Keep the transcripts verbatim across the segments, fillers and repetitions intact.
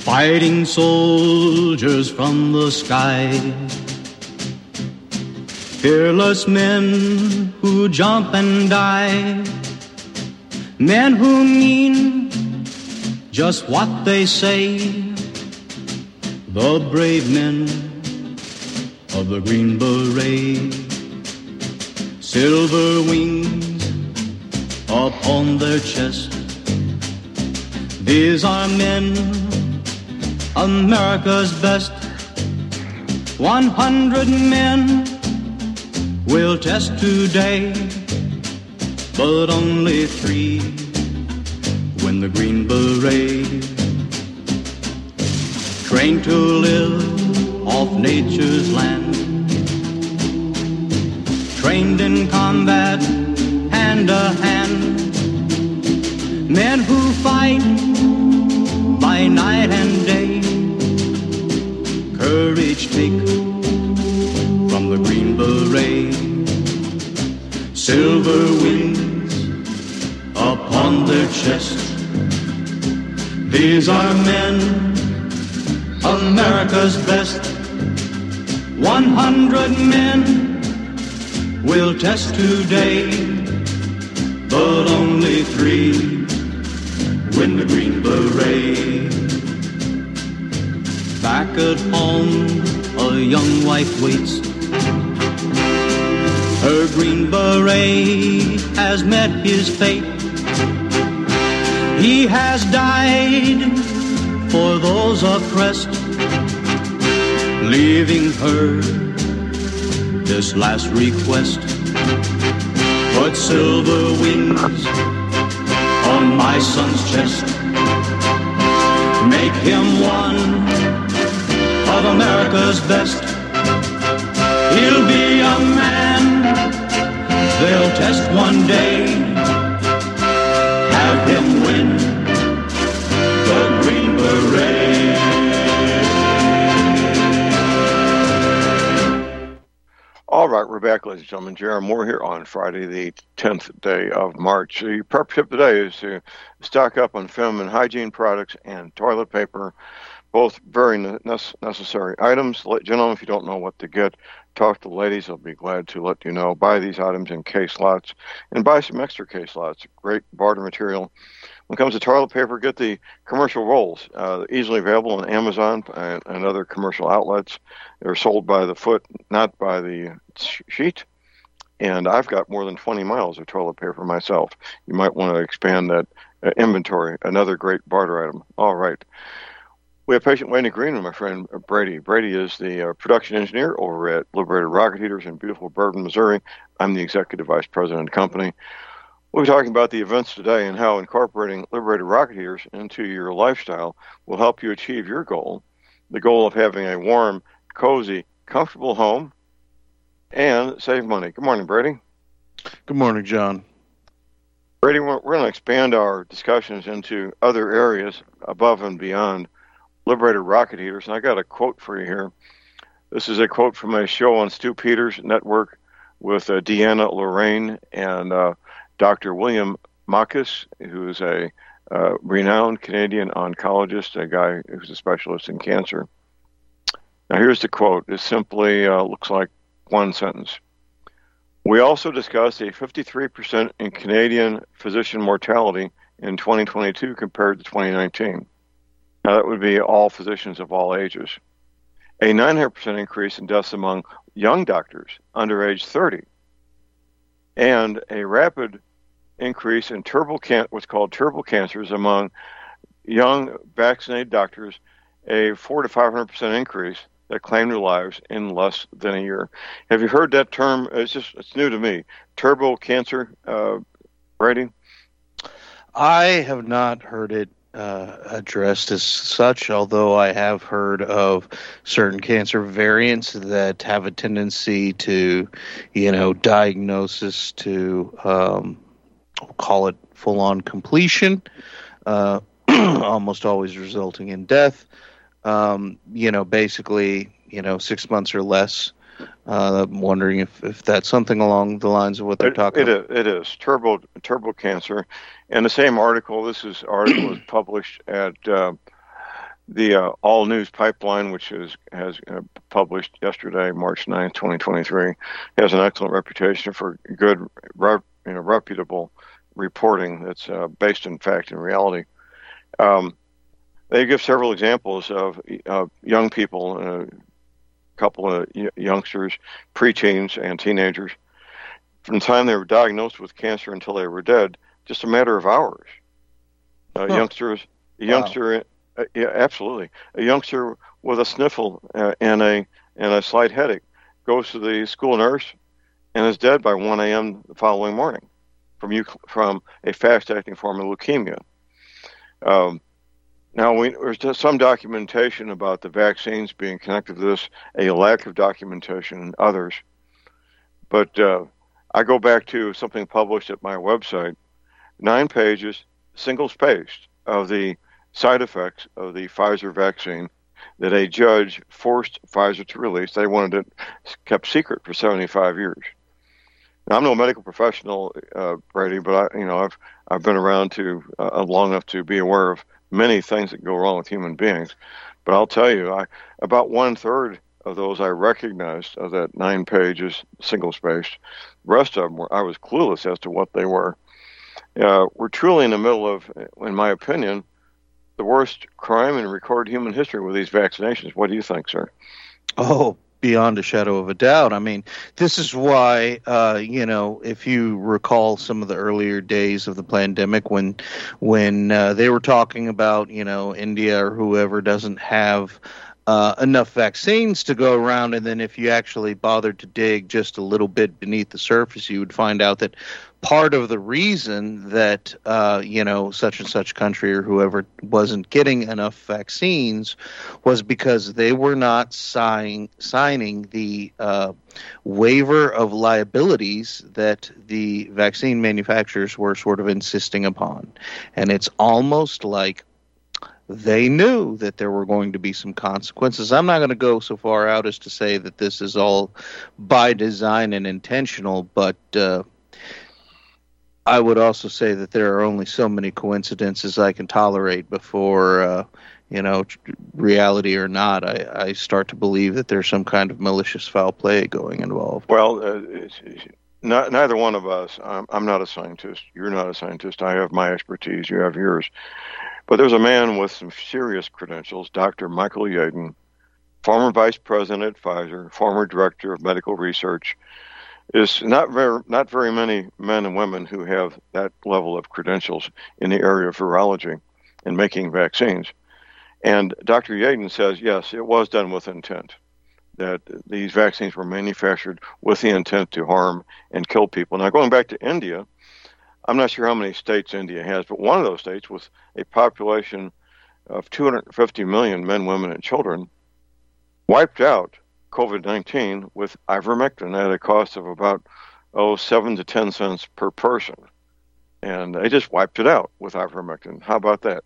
fighting soldiers from the sky, fearless men who jump and die, men who mean just what they say, the brave men of the Green Beret, silver wings upon their chest. These are men, America's best. One hundred men will test today, but only three win the Green Beret. Trained to live off nature's land, trained in combat hand to hand, men who fight by night and day, courage take from the Green Beret, silver wings upon their chest. These are men, America's best. One hundred men will test today, but only three win the Green Beret. Back at home, a young wife waits. Her Green Beret has met his fate. He has died for those oppressed, leaving her this last request. Put silver wings on my son's chest. Make him one of America's best. He'll be a man they'll test one day. Have him win the Green Beret. All right, we're back, ladies and gentlemen. Jeremy Moore here on Friday, the tenth day of March. The prep tip today is to stock up on feminine hygiene products and toilet paper, both very ne- necessary items. Let, gentlemen, if you don't know what to get, talk to the ladies. They'll be glad to let you know. Buy these items in case lots and buy some extra case lots. Great barter material. When it comes to toilet paper, get the commercial rolls, uh, easily available on Amazon and, and other commercial outlets. They're sold by the foot, not by the sheet. And I've got more than twenty miles of toilet paper myself. You might want to expand that uh, inventory. Another great barter item. All right. We have patient waiting in green room, my friend Brady. Brady is the uh, production engineer over at Liberated Rocket Heaters in beautiful Bourbon, Missouri. I'm the executive vice president of the company. We'll be talking about the events today and how incorporating Liberated Rocket Heaters into your lifestyle will help you achieve your goal, the goal of having a warm, cozy, comfortable home, and save money. Good morning, Brady. Good morning, John. Brady, we're, we're going to expand our discussions into other areas above and beyond Liberated Rocket Heaters, and I got a quote for you here. This is a quote from a show on Stu Peters Network with uh, Deanna Lorraine and uh, Doctor William Makis, who is a uh, renowned Canadian oncologist, a guy who's a specialist in cancer. Now, here's the quote. It simply uh, looks like one sentence. We also discussed a fifty-three percent in Canadian physician mortality in twenty twenty-two compared to twenty nineteen. Now, that would be all physicians of all ages. A nine hundred percent increase in deaths among young doctors under age thirty. And a rapid increase in turbo can- what's called turbo cancers among young vaccinated doctors, a four to five hundred percent increase that claimed their lives in less than a year. Have you heard that term? It's just it's new to me. Turbo cancer, uh, Brady? I have not heard it uh, addressed as such, although I have heard of certain cancer variants that have a tendency to, you know, diagnosis to, um, we'll call it full-on completion, uh, almost always resulting in death. Um, you know, basically, you know, six months or less. Uh, I'm wondering if, if that's something along the lines of what they're it, talking it about. Is, it is turbo turbo cancer. And the same article, this is article was published at uh, The uh, All News Pipeline, which is, has uh, published yesterday, March ninth, twenty twenty-three, has an excellent reputation for good, rep, you know, reputable reporting that's uh, based in fact and reality. Um, they give several examples of uh, young people, a uh, couple of y- youngsters, preteens and teenagers, from the time they were diagnosed with cancer until they were dead, just a matter of hours. Uh, huh. Youngsters, a youngster, wow. uh, yeah, absolutely, a youngster with a sniffle uh, and a and a slight headache goes to the school nurse and is dead by one a.m. the following morning from you from a fast-acting form of leukemia. Um, now, we, there's just some documentation about the vaccines being connected to this, a lack of documentation in others. But uh, I go back to something published at my website, nine pages, single-spaced, of the side effects of the Pfizer vaccine that a judge forced Pfizer to release. They wanted it kept secret for seventy-five years. Now, I'm no medical professional, uh, Brady, but I, you know, I've I've been around to uh, long enough to be aware of many things that go wrong with human beings. But I'll tell you, I about one third of those I recognized of that nine pages, single spaced. The rest of them were I was clueless as to what they were. Uh, we're truly in the middle of, in my opinion, the worst crime in recorded human history with these vaccinations. What do you think, sir? Oh, beyond a shadow of a doubt. I mean, this is why, uh, you know, if you recall some of the earlier days of the pandemic when when uh, they were talking about, you know, India or whoever doesn't have uh, enough vaccines to go around, and then if you actually bothered to dig just a little bit beneath the surface, you would find out that part of the reason that, uh, you know, such and such country or whoever wasn't getting enough vaccines was because they were not sign, signing the uh, waiver of liabilities that the vaccine manufacturers were sort of insisting upon. And it's almost like they knew that there were going to be some consequences. I'm not going to go so far out as to say that this is all by design and intentional, but uh, I would also say that there are only so many coincidences I can tolerate before, uh, you know, reality or not, I, I start to believe that there's some kind of malicious foul play going involved. Well, uh, it's, it's not, neither one of us, I'm, I'm not a scientist. You're not a scientist. I have my expertise. You have yours. But there's a man with some serious credentials, Doctor Michael Yeadon, former vice president at Pfizer, former director of medical research. Is not very not very many men and women who have that level of credentials in the area of virology and making vaccines. And Doctor Yeadon says, yes, it was done with intent, that these vaccines were manufactured with the intent to harm and kill people. Now, going back to India, I'm not sure how many states India has, but one of those states with a population of two hundred fifty million men, women, and children wiped out COVID nineteen with ivermectin at a cost of about, oh, seven to ten cents per person. And they just wiped it out with ivermectin. How about that?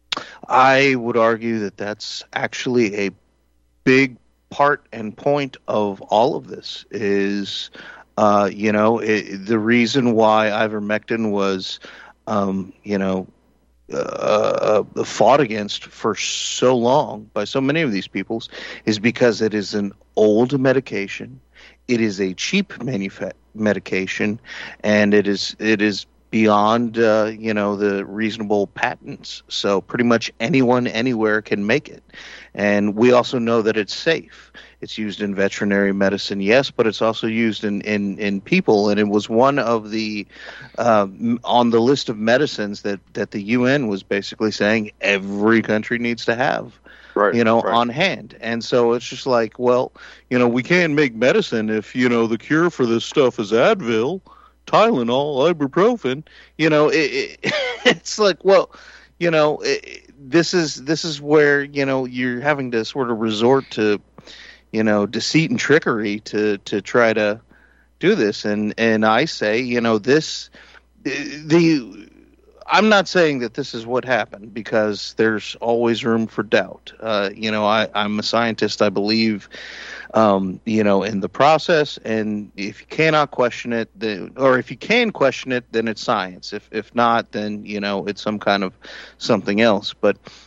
I would argue that that's actually a big part and point of all of this is, uh, you know, it, the reason why ivermectin was, um, you know, Uh, fought against for so long by so many of these peoples is because it is an old medication, it is a cheap manufa- medication, and it is it is beyond uh, you know the reasonable patents. So pretty much anyone anywhere can make it, and we also know that it's safe. It's used in veterinary medicine, yes, but it's also used in, in, in people, and it was one of the uh, on the list of medicines that, that the U N was basically saying every country needs to have, right, you know, right. on hand. And so it's just like, well, you know, we can't make medicine if, you know, the cure for this stuff is Advil, Tylenol, ibuprofen. You know, it, it, it's like, well, you know, it, this is this is where, you know, you're having to sort of resort to, you know, deceit and trickery to, to try to do this. And, and I say, you know, this, the, I'm not saying that this is what happened because there's always room for doubt. Uh, you know, I, I'm a scientist. I believe, um, you know, in the process. And if you cannot question it, then, or if you can question it, then it's science. If, if not, then, you know, it's some kind of something else. But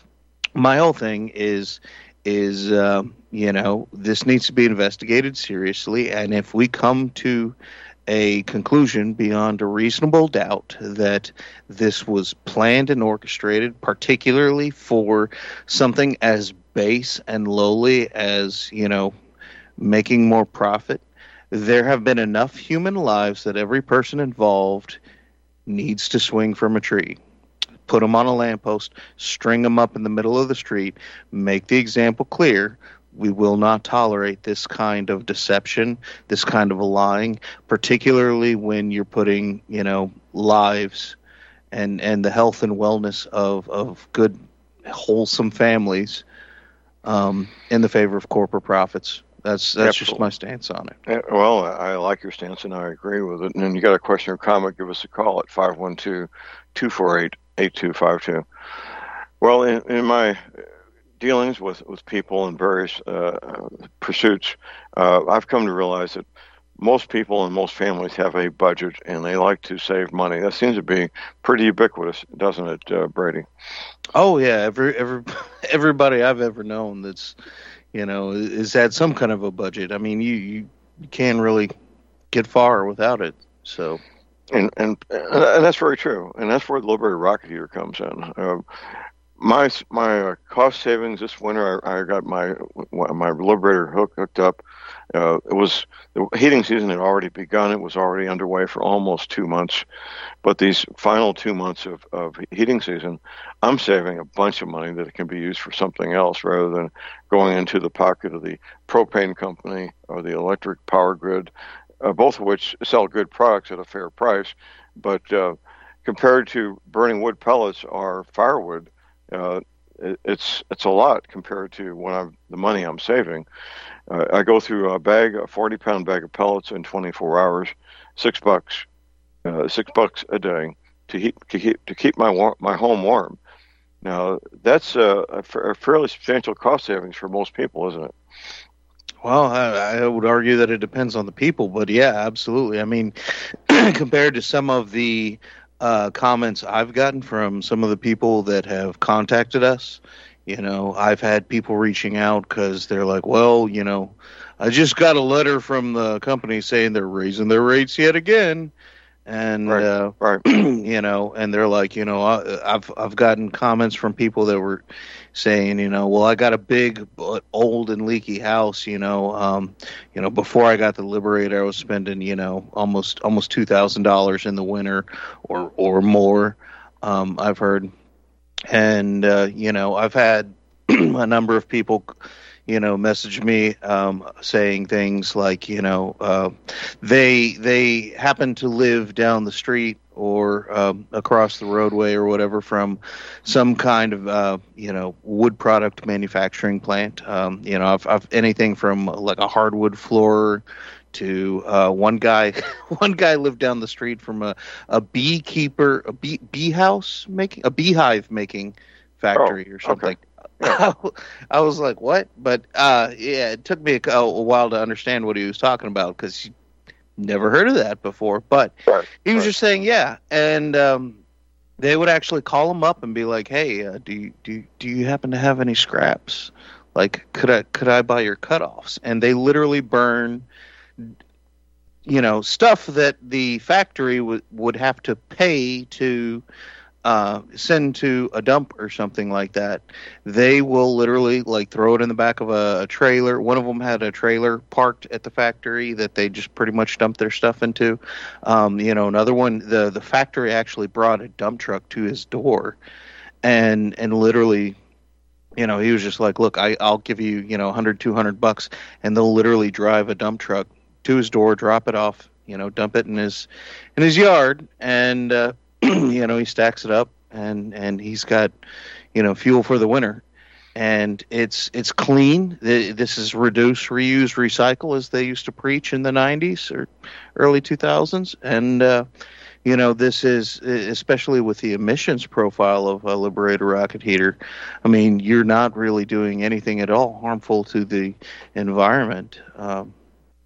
my whole thing is is um, you know, this needs to be investigated seriously, and if we come to a conclusion beyond a reasonable doubt that this was planned and orchestrated, particularly for something as base and lowly as, you know, making more profit, there have been enough human lives that every person involved needs to swing from a tree. Put them on a lamppost, string them up in the middle of the street, make the example clear. We will not tolerate this kind of deception, this kind of lying, particularly when you're putting, you know, lives and, and the health and wellness of, of good, wholesome families um, in the favor of corporate profits. That's that's Absolutely. Just my stance on it. Yeah, well, I like your stance, and I agree with it. And then you got a question or comment, give us a call at five one two, two four eight, eight two five two. Well, in, in my dealings with, with people in various uh, pursuits, uh, I've come to realize that most people and most families have a budget, and they like to save money. That seems to be pretty ubiquitous, doesn't it, uh, Brady? Oh, yeah. Every, every, everybody I've ever known that's, you know, has had some kind of a budget. I mean, you, you, you can't really get far without it, so... And, and and that's very true, and that's where the Liberator rocket heater comes in. Uh, my my uh, cost savings this winter, I, I got my my Liberator hook hooked up. Uh, it was the heating season had already begun. It was already underway for almost two months, but these final two months of, of heating season, I'm saving a bunch of money that can be used for something else rather than going into the pocket of the propane company or the electric power grid. Uh, both of which sell good products at a fair price, but uh, compared to burning wood pellets or firewood, uh, it, it's it's a lot compared to when I'm the money I'm saving. Uh, I go through a bag, a forty pound bag of pellets in twenty-four hours, six bucks, uh, six bucks a day to heat to keep to keep my war- my home warm. Now that's a, a, f- a fairly substantial cost savings for most people, isn't it? Well, I, I would argue that it depends on the people, but yeah, absolutely. I mean, compared to some of the uh, comments I've gotten from some of the people that have contacted us, you know, I've had people reaching out because they're like, well, you know, I just got a letter from the company saying they're raising their rates yet again. And, right, uh, right. you know, and they're like, you know, I, I've I've gotten comments from people that were saying, you know, well, I got a big, old and leaky house, you know, um, you know, before I got the Liberator, I was spending, you know, almost almost two thousand dollars in the winter or, or more, um, I've heard. And, uh, you know, I've had a number of people, you know, message me um, saying things like, you know, uh, they they happen to live down the street or um, across the roadway or whatever from some kind of, uh, you know, wood product manufacturing plant. Um, you know, I've, I've anything from like a hardwood floor to uh, one guy. One guy lived down the street from a, a beekeeper, a bee, bee house making, a beehive making factory oh, or something. Okay. Yeah. I was like, what? But, uh, yeah, it took me a, a while to understand what he was talking about because you never heard of that before. But right, he was right. just saying, yeah. And um, they would actually call him up and be like, hey, uh, do, you, do, you, do you happen to have any scraps? Like, could I could I buy your cutoffs? And they literally burn, you know, stuff that the factory w- would have to pay to uh, send to a dump or something like that. They will literally like throw it in the back of a, a trailer. One of them had a trailer parked at the factory that they just pretty much dumped their stuff into. Um, you know, another one, the, the factory actually brought a dump truck to his door and, and literally, you know, he was just like, look, I, I'll give you, you know, one hundred, two hundred bucks. And they'll literally drive a dump truck to his door, drop it off, you know, dump it in his, in his yard. And, uh, you know, he stacks it up and, and he's got, you know, fuel for the winter. And it's it's clean. This is reduce, reuse, recycle, as they used to preach in the nineties or early two thousands. And, uh, you know, this is, especially with the emissions profile of a Liberator rocket heater, I mean, you're not really doing anything at all harmful to the environment. Um,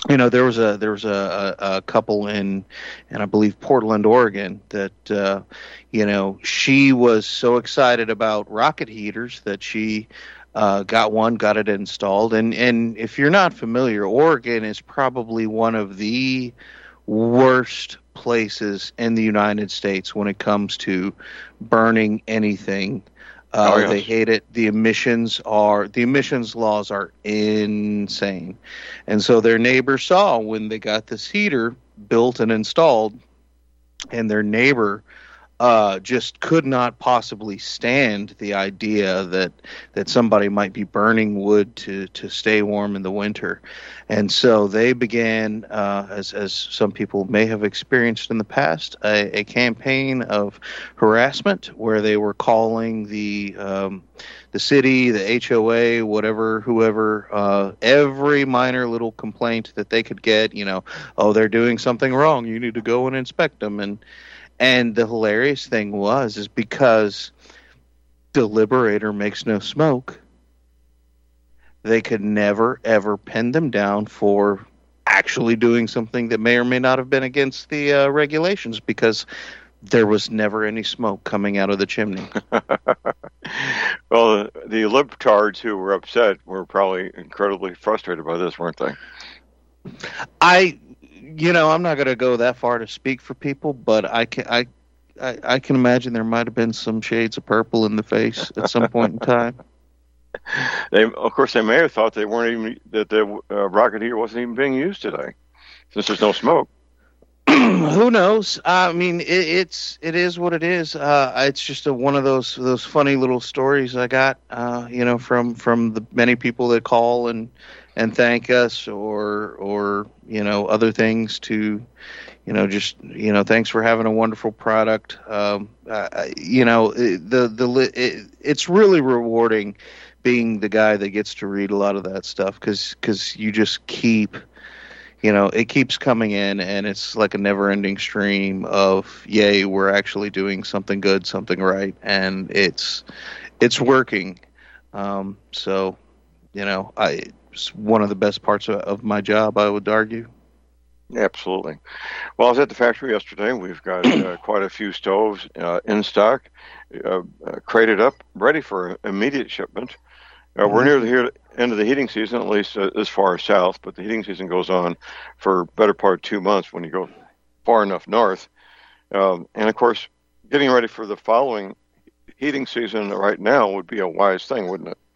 you know, there was a there was a, a, a couple in, and I believe Portland, Oregon, that uh, you know, she was so excited about rocket heaters that she uh, got one, got it installed, and and if you're not familiar, Oregon is probably one of the worst places in the United States when it comes to burning anything. Uh, Oh, yes. They hate it. The emissions are the emissions laws are insane, and so their neighbor saw when they got this heater built and installed, and their neighbor uh, just could not possibly stand the idea that that somebody might be burning wood to to stay warm in the winter, and so they began, uh, as as some people may have experienced in the past, a, a campaign of harassment where they were calling the um, the city, the H O A, whatever, whoever, uh, every minor little complaint that they could get. You know, oh, they're doing something wrong. You need to go and inspect them. And and the hilarious thing was, is because the Liberator makes no smoke, they could never, ever pin them down for actually doing something that may or may not have been against the uh, regulations, because there was never any smoke coming out of the chimney. Well, the libtards who were upset were probably incredibly frustrated by this, weren't they? I, you know, I'm not going to go that far to speak for people, but I can, I, I, I can imagine there might have been some shades of purple in the face at some point in time. They, of course, they may have thought they weren't even that the uh, rocket heater wasn't even being used today, since there's no smoke. Who knows? I mean, it, it's it is what it is. Uh, it's just a, one of those those funny little stories I got, uh, you know, from from the many people that call and and thank us, or or you know, other things to, you know, just, you know, thanks for having a wonderful product. Um, uh, you know, the the it, it's really rewarding being the guy that gets to read a lot of that stuff, because because you just keep. You know, it keeps coming in, and it's like a never-ending stream of, yay, we're actually doing something good, something right, and it's it's working. Um, so, you know, I, it's one of the best parts of, of my job, I would argue. Absolutely. Well, I was at the factory yesterday. We've got uh, quite a few stoves uh, in stock, uh, uh, crated up, ready for immediate shipment. Uh, we're near the here, end of the heating season, at least uh, as far south, but the heating season goes on for better part of two months when you go far enough north. Um, and, of course, getting ready for the following heating season right now would be a wise thing, wouldn't it?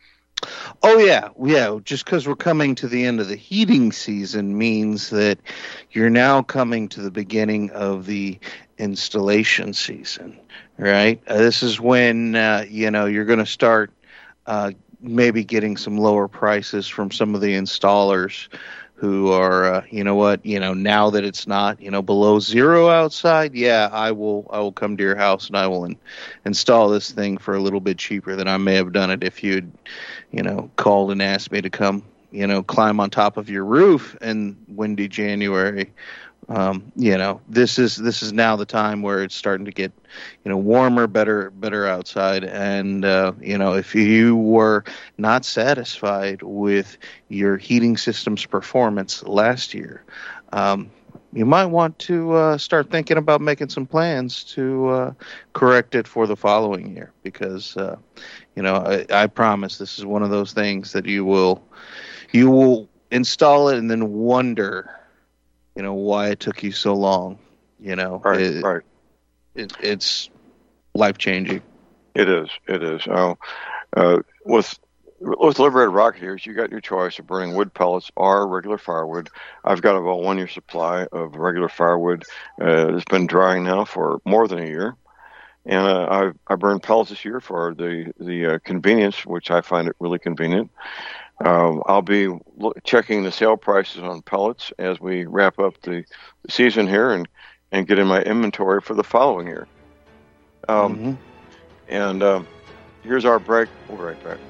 Oh, yeah. Yeah. Just because we're coming to the end of the heating season means that you're now coming to the beginning of the installation season, right? Uh, this is when, uh, you know, you're going to start uh, maybe getting some lower prices from some of the installers who are, uh, you know what, you know, now that it's not, you know, below zero outside, yeah, I will, I will come to your house and I will in, install this thing for a little bit cheaper than I may have done it if you'd, you know, called and asked me to come, you know, climb on top of your roof in windy January. Um, you know, this is this is now the time where it's starting to get, you know, warmer, better, better outside. And, uh, you know, if you were not satisfied with your heating system's performance last year, um, you might want to uh, start thinking about making some plans to uh, correct it for the following year. Because, uh, you know, I, I promise this is one of those things that you will you will install it and then wonder, you know, why it took you so long. You know, Right, it, right. It, it's life changing. It is. It is. Uh, uh, with with Liberator rocket heaters, you got your choice of burning wood pellets or regular firewood. I've got about one year supply of regular firewood. Uh, it's been drying now for more than a year, and uh, I I burn pellets this year for the the uh, convenience, which I find it really convenient. Um, I'll be lo- checking the sale prices on pellets as we wrap up the season here and, and get in my inventory for the following year. Um, Mm-hmm. And uh, here's our break. We'll be right back.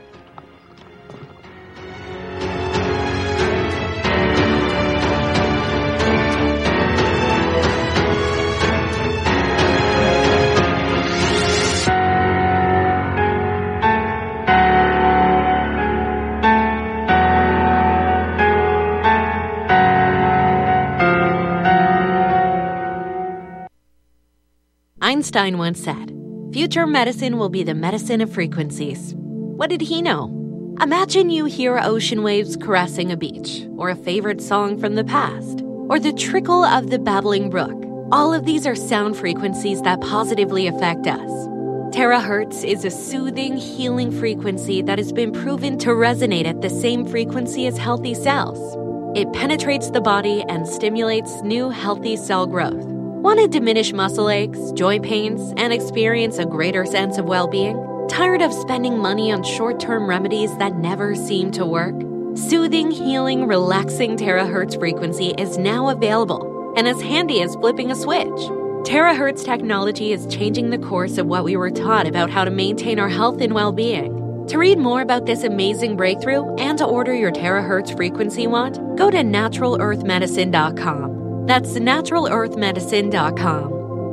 Einstein once said, "Future medicine will be the medicine of frequencies." What did he know? Imagine you hear ocean waves caressing a beach, or a favorite song from the past, or the trickle of the babbling brook. All of these are sound frequencies that positively affect us. Terahertz is a soothing, healing frequency that has been proven to resonate at the same frequency as healthy cells. It penetrates the body and stimulates new healthy cell growth. Want to diminish muscle aches, joint pains, and experience a greater sense of well-being? Tired of spending money on short-term remedies that never seem to work? Soothing, healing, relaxing terahertz frequency is now available and as handy as flipping a switch. Terahertz technology is changing the course of what we were taught about how to maintain our health and well-being. To read more about this amazing breakthrough and to order your terahertz frequency wand, go to natural earth medicine dot com. That's natural earth medicine dot com.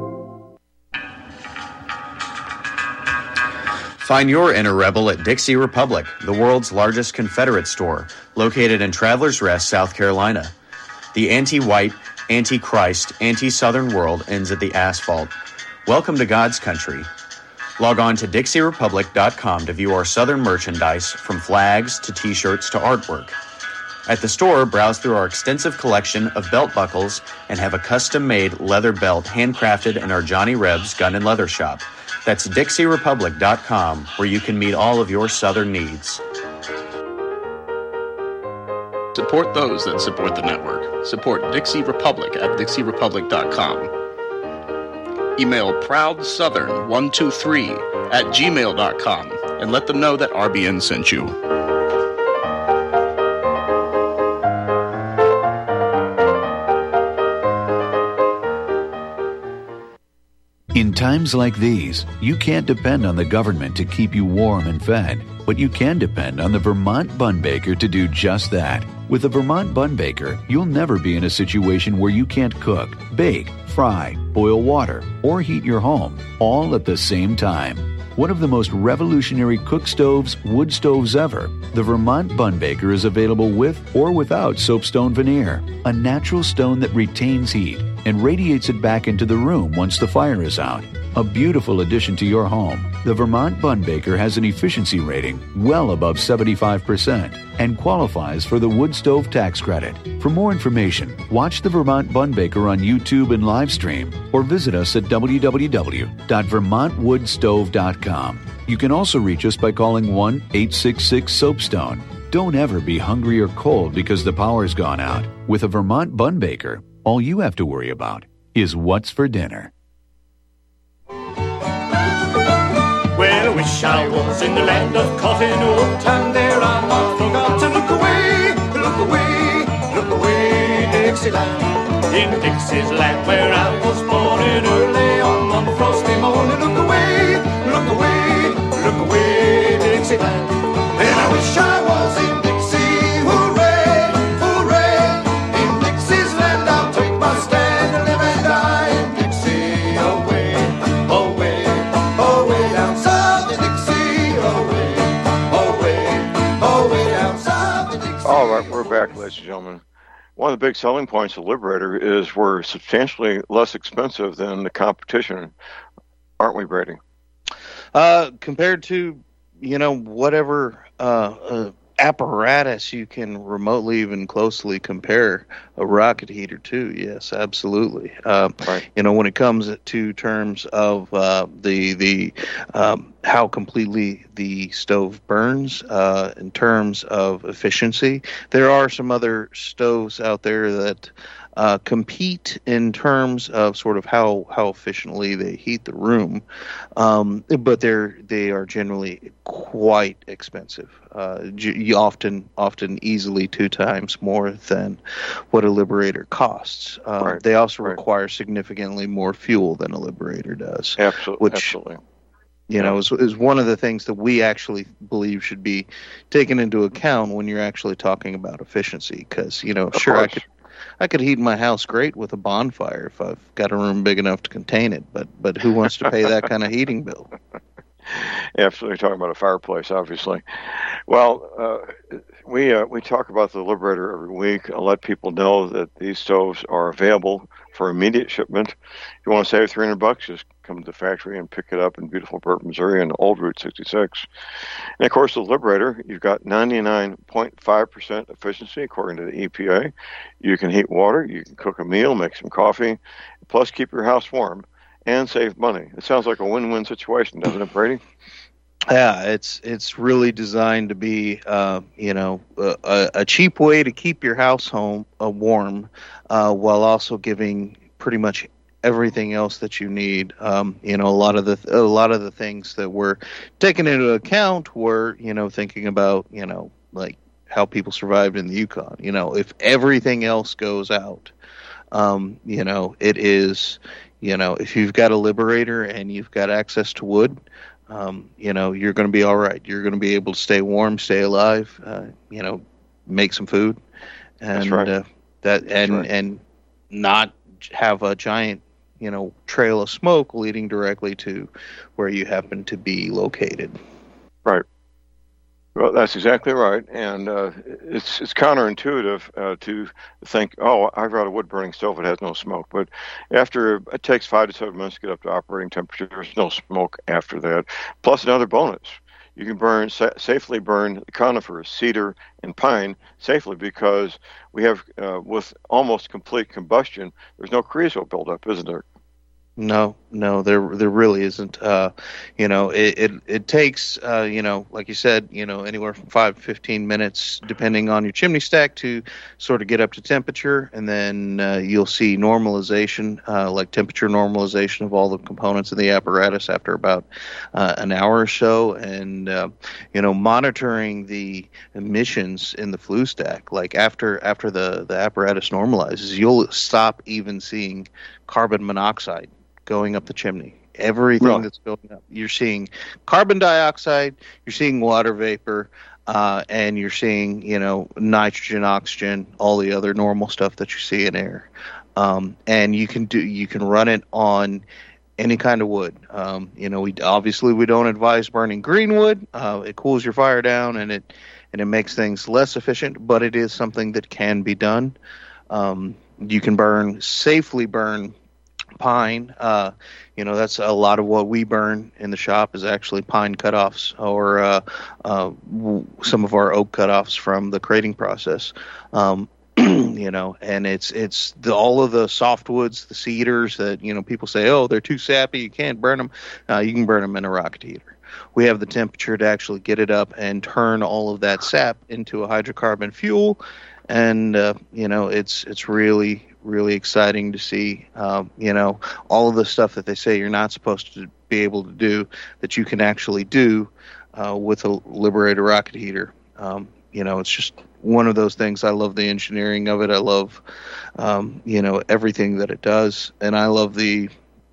Find your inner rebel at Dixie Republic, the world's largest Confederate store, located in Travelers Rest, South Carolina. The anti-white, anti-Christ, anti-Southern world ends at the asphalt. Welcome to God's country. Log on to dixie republic dot com to view our Southern merchandise, from flags to t-shirts to artwork. At the store, browse through our extensive collection of belt buckles and have a custom-made leather belt handcrafted in our Johnny Rebs Gun and Leather Shop. That's dixie republic dot com, where you can meet all of your Southern needs. Support those that support the network. Support Dixie Republic at dixie republic dot com. Email proud southern one two three at gmail dot com and let them know that R B N sent you. In times like these, you can't depend on the government to keep you warm and fed, but you can depend on the Vermont Bun Baker to do just that. With the Vermont Bun Baker, you'll never be in a situation where you can't cook, bake, fry, boil water, or heat your home, all at the same time. One of the most revolutionary cook stoves, wood stoves ever, the Vermont Bun Baker is available with or without soapstone veneer, a natural stone that retains heat and radiates it back into the room once the fire is out. A beautiful addition to your home, the Vermont Bun Baker has an efficiency rating well above seventy-five percent and qualifies for the wood stove tax credit. For more information, watch the Vermont Bun Baker on YouTube and live stream, or visit us at w w w dot vermont wood stove dot com. You can also reach us by calling one eight six six soapstone. Don't ever be hungry or cold because the power's gone out. With a Vermont Bun Baker, all you have to worry about is what's for dinner. Well, I wish I was in the land of cotton wool, and there I not forgot to look away, look away, look away, Dixieland. In Dixie's land where I was born in early on one frosty morning, look away, look away, look away, Dixieland. And I wish I was in Dixie, hooray, hooray. In Dixie's land I'll take my stand and live and die in Dixie, away, away, away down south in Dixie, away, away, away down south in Dixie. All right, we're back, ladies and gentlemen. One of the big selling points of Liberator is we're substantially less expensive than the competition, aren't we, Brady? Uh, compared to, you know, whatever uh, uh, apparatus you can remotely even closely compare a rocket heater to, yes, absolutely. Uh, right. You know, when it comes to terms of uh, the the um, how completely the stove burns, uh, in terms of efficiency, there are some other stoves out there that Uh, compete in terms of sort of how, how efficiently they heat the room, um, but they're they are generally quite expensive. Uh, you often often easily two times more than what a Liberator costs. Um, right. They also right. require significantly more fuel than a Liberator does. Absolutely, which, absolutely. You know, is, is one of the things that we actually believe should be taken into account when you're actually talking about efficiency. Because, you know, Of sure, course. I could. I could heat my house great with a bonfire if I've got a room big enough to contain it, but but who wants to pay that kind of heating bill? Absolutely, talking about a fireplace, obviously. Well, uh, we uh, we talk about the Liberator every week. I let people know that these stoves are available for immediate shipment. If you want to save three hundred bucks, just come to the factory and pick it up in beautiful Burton, Missouri on Old Route sixty-six. And of course, the Liberator, you've got ninety-nine point five percent efficiency according to the E P A. You can heat water, you can cook a meal, make some coffee, plus keep your house warm and save money. It sounds like a win-win situation, doesn't it, Brady? Yeah, it's it's really designed to be, uh, you know, a, a cheap way to keep your house home uh, warm, uh, while also giving pretty much everything else that you need. Um, you know, a lot of the a lot of the things that were taken into account were, you know, thinking about, you know, like how people survived in the Yukon. You know, if everything else goes out, um, you know, it is, you know, if you've got a Liberator and you've got access to wood. Um, you know, you're going to be all right. You're going to be able to stay warm, stay alive, uh, you know, make some food, and That's right. uh, that and That's right. and not have a giant, you know, trail of smoke leading directly to where you happen to be located. Right. Well, that's exactly right, and uh, it's it's counterintuitive uh, to think, oh, I've got a wood-burning stove that has no smoke. But after it takes five to seven minutes to get up to operating temperature, there's no smoke after that. Plus, another bonus: you can burn sa- safely burn conifers, cedar, and pine safely because we have, uh, with almost complete combustion, there's no creosote buildup, isn't there? No, no, there there really isn't. Uh, you know, it it, it takes, uh, you know, like you said, you know, anywhere from five to fifteen minutes, depending on your chimney stack, to sort of get up to temperature, and then uh, you'll see normalization, uh, like temperature normalization of all the components of the apparatus after about uh, an hour or so, and uh, you know, monitoring the emissions in the flue stack. Like after after the the apparatus normalizes, you'll stop even seeing carbon monoxide going up the chimney. Everything Really? that's going up, you're seeing carbon dioxide, you're seeing water vapor, uh, and you're seeing, you know, nitrogen, oxygen, all the other normal stuff that you see in air. Um, and you can do, you can run it on any kind of wood. Um, you know, we obviously we don't advise burning green wood. Uh, it cools your fire down and it and it makes things less efficient, but it is something that can be done. Um, you can burn safely burn pine. Uh, you know, that's a lot of what we burn in the shop is actually pine cutoffs or uh, uh, w- some of our oak cutoffs from the crating process. Um, you know, and it's it's the, all of the softwoods, the cedars that, you know, people say, oh, they're too sappy, you can't burn them. Uh, you can burn them in a rocket heater. We have the temperature to actually get it up and turn all of that sap into a hydrocarbon fuel. And, uh, you know, it's it's really, really exciting to see, um, you know, all of the stuff that they say you're not supposed to be able to do that you can actually do uh, with a Liberator rocket heater. Um, you know, it's just one of those things. I love the engineering of it. I love, um, you know, everything that it does. And I love the,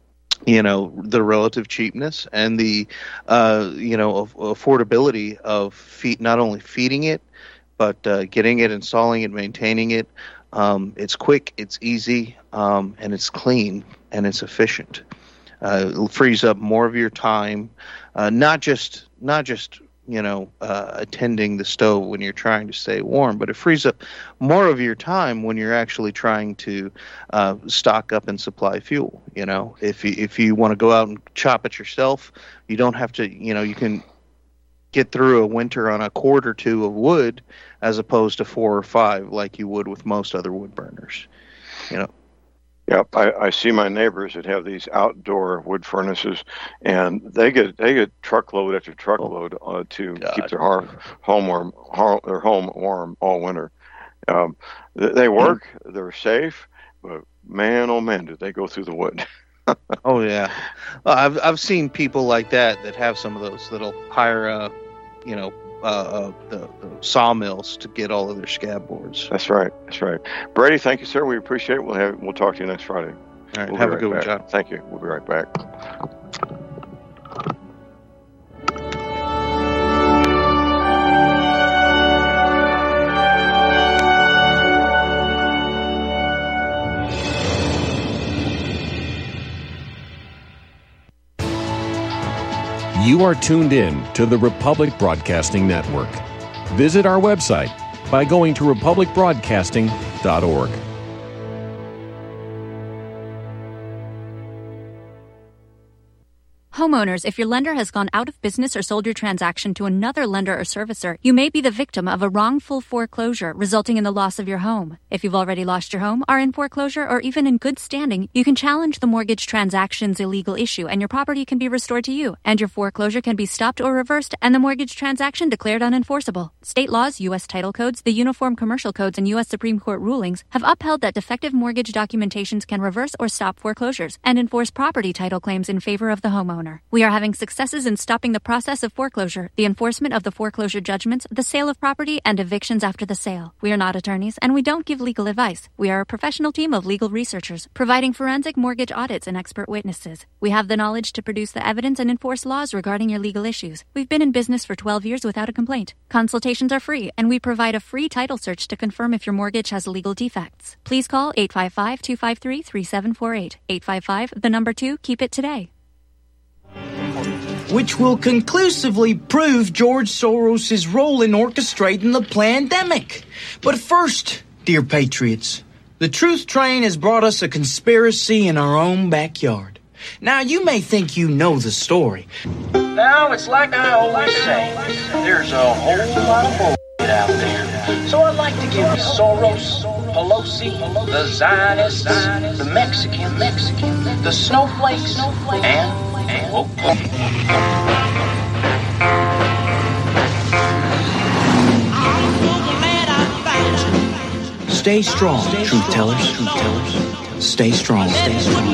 you know, the relative cheapness and the, uh, you know, of, affordability of feed, not only feeding it, but uh, getting it, installing it, maintaining it. Um, it's quick, it's easy, um, and it's clean, and it's efficient. Uh, it frees up more of your time, uh, not just not just you know uh, attending the stove when you're trying to stay warm, but it frees up more of your time when you're actually trying to uh, stock up and supply fuel. You know, if you, if you want to go out and chop it yourself, you don't have to. You know, you can get through a winter on a cord or two of wood as opposed to four or five like you would with most other wood burners, you know. Yep, I, I see my neighbors that have these outdoor wood furnaces, and they get they get truckload after truckload uh, to God. keep their har- home warm, har- their home warm all winter. Um, they, they work, they're safe, but man, oh man, did they go through the wood. Oh yeah, well, I've I've seen people like that that have some of those that'll hire uh, you know, uh, uh, the, the sawmills to get all of their scab boards. That's right. That's right. Brady, thank you, sir. We appreciate it. We'll have we'll talk to you next Friday. All right, We'll have be a good right one, back. John. Thank you. We'll be right back. You are tuned in to the Republic Broadcasting Network. Visit our website by going to republic broadcasting dot org. Homeowners, if your lender has gone out of business or sold your transaction to another lender or servicer, you may be the victim of a wrongful foreclosure, resulting in the loss of your home. If you've already lost your home, are in foreclosure, or even in good standing, you can challenge the mortgage transaction's illegal issue, and your property can be restored to you, and your foreclosure can be stopped or reversed, and the mortgage transaction declared unenforceable. State laws, U S title codes, the Uniform Commercial Codes, and U S Supreme Court rulings have upheld that defective mortgage documentations can reverse or stop foreclosures and enforce property title claims in favor of the homeowner. We are having successes in stopping the process of foreclosure, the enforcement of the foreclosure judgments, the sale of property, and evictions after the sale. We are not attorneys, and we don't give legal advice. We are a professional team of legal researchers, providing forensic mortgage audits and expert witnesses. We have the knowledge to produce the evidence and enforce laws regarding your legal issues. We've been in business for twelve years without a complaint. Consultations are free, and we provide a free title search to confirm if your mortgage has legal defects. Please call eight five five, two five three, three seven four eight. eight five five, the number two, keep it today. Which will conclusively prove George Soros' role in orchestrating the pandemic. But first, dear patriots, the truth train has brought us a conspiracy in our own backyard. Now, you may think you know the story. Now, it's like I always say, there's a whole lot of bullshit out there. So I'd like to give you Soros, Pelosi, the Zionists, the Mexican, Mexican, the snowflakes, and... And oh, stay strong, truth tellers, truth tellers. Stay strong, stay strong.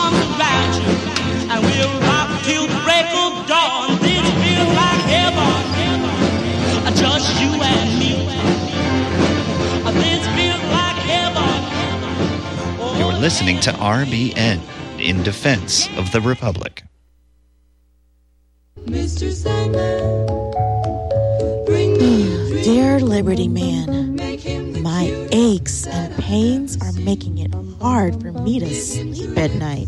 And we'll rock till the break of dawn. This feels like heaven. Just you and me. This feels like heaven. You're listening to R B N, in defense of the Republic. Mister Sandman, bring me dear Liberty Man, my aches and pains are making it hard for me to sleep at night.